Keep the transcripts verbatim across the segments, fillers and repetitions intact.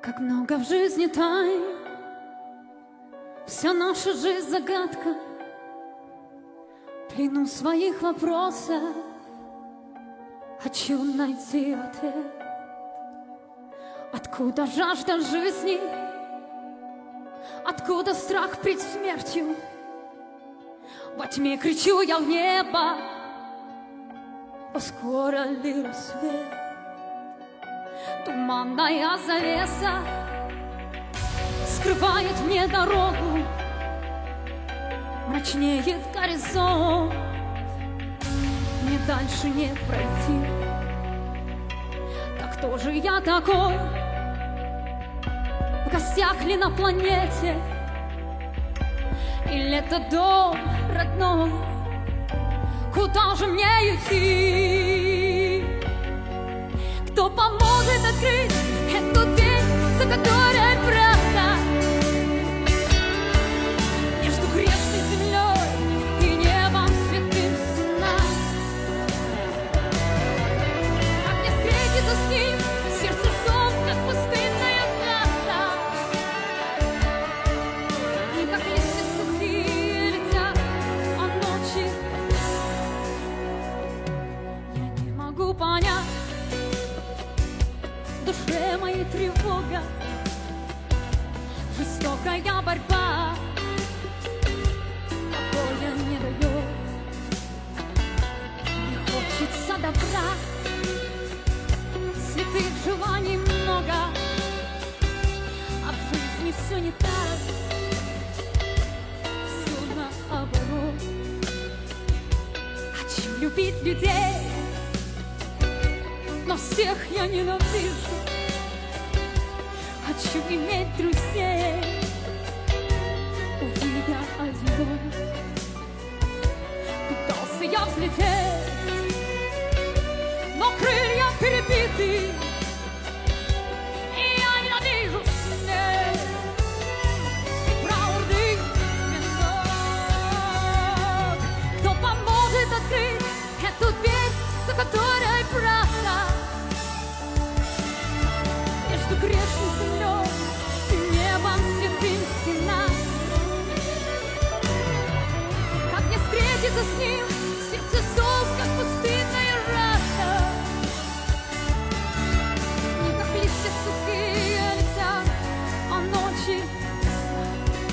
Как много в жизни тайн, вся наша жизнь загадка. В плену своих вопросов хочу найти ответ. Откуда жажда жизни? Откуда страх перед смертью? Во тьме кричу я в небо: о, скоро ли рассвет? Туманная завеса скрывает мне дорогу, мрачнеет горизонт, мне дальше не пройти. Так кто же я такой? В гостях ли на планете? Или это дом родной? Куда же мне идти? Кто поможет открыть эту дверь, за которой правда? Между грешной землей и небом святым стена. Как мне встретиться с ним? Сердце сон, как пустынная плата. И как листья сухие летят, а ночи я не могу понять. В душе моей тревога, жестокая борьба, покоя не дает. Мне хочется добра, святых желаний много, а в жизни все не так, все наоборот. Хочу любить людей, но всех я ненавижу. Хочу иметь друзей, увидя один. Пытался я взлететь, но крылья перебиты, и я ненавижу снег и траурный венок. Кто поможет открыть эту дверь, за которой правда? Между грешной землей и небом святым стена. Как мне встретиться с ним? Сердце зов, как пустынная раса. Не как листья сухие летят, а ночи весна.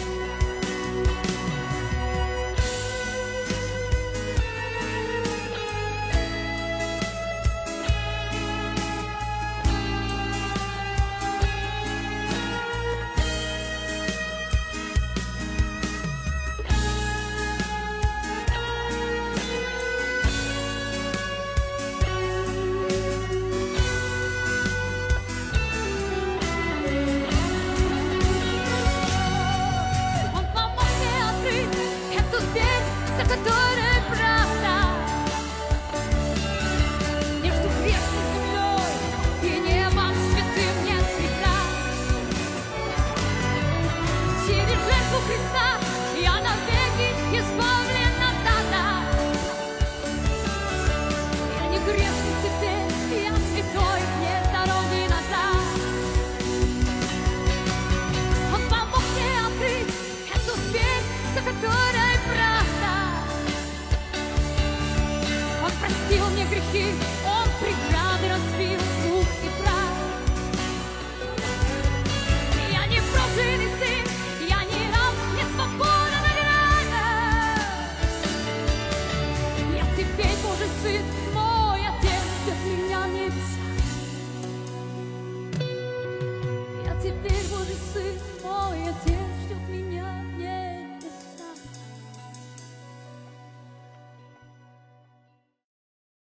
Которая правда? Между грешной землей и небом святым нет преград. Через жертву Христа я навеки избавлена дана. Я не грешный теперь, я святой, нет дороги назад. Он помог мне открыть эту дверь, за которой правда. Он простил мне грехи, Он преграды разбил, пух и прах. Я не прожженный сын, я не раб, не свобода награда. Я теперь Божий сын, мой Отец ждет меня в небесах. Я теперь Божий сын, мой Отец.